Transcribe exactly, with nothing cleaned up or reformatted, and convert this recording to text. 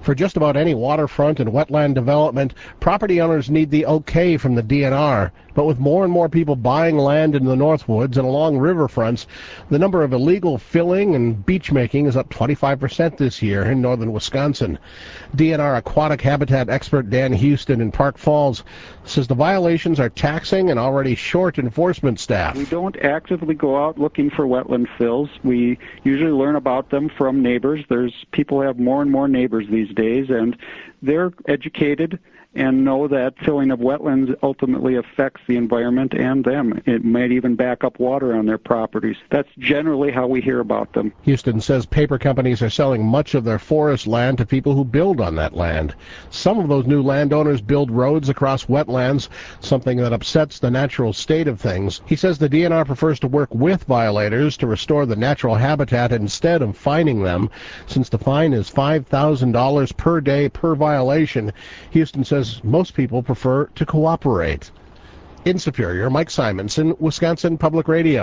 For just about any waterfront and wetland development, property owners need the okay from the D N R. But with more and more people buying land in the Northwoods and along riverfronts, the number of illegal filling and beach making is up twenty-five percent this year in northern Wisconsin. D N R aquatic habitat expert Dan Houston in Park Falls says the violations are taxing an already short enforcement staff. We don't actively go out looking for wetland fills. We usually learn about them from neighbors. There's people have more and more neighbors these days, and they're educated and know that filling of wetlands ultimately affects the environment and them. It might even back up water on their properties. That's generally how we hear about them. Houston says paper companies are selling much of their forest land to people who build on that land. Some of those new landowners build roads across wetlands, something that upsets the natural state of things. He says the D N R prefers to work with violators to restore the natural habitat instead of fining them. Since the fine is five thousand dollars per day per violation, Houston says most people prefer to cooperate. In Superior, Mike Simonson, Wisconsin Public Radio.